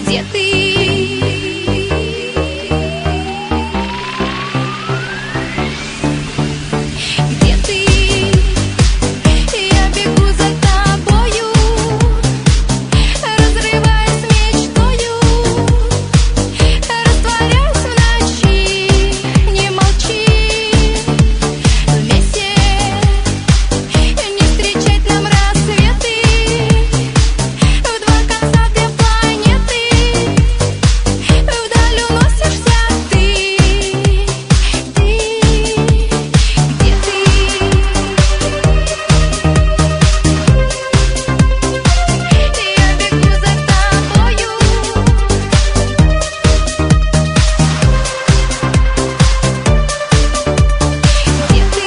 где ты? Где ты? Я бегу за тобою, разрываясь мечтою, растворяюсь в ночи. Не молчи, вместе не встречать нам рассветы. В два конца две планеты, вдаль уносишься ты. Где ты? Я бегу за тобою. Где ты?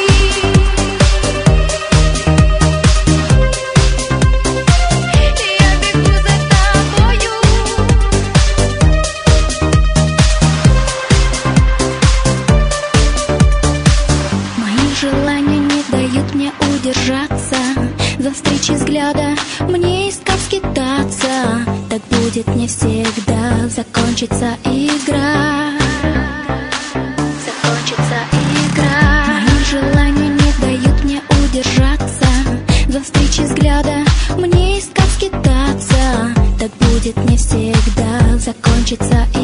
Я бегу за тобою. Мои желания не дают мне удержаться. За встречи взгляда мне искав скитаться. Так будет не всегда. Закончится игра. Закончится игра. Мои желания не дают мне удержаться. За встречи взгляда мне искав скитаться. Так будет не всегда. Закончится игра.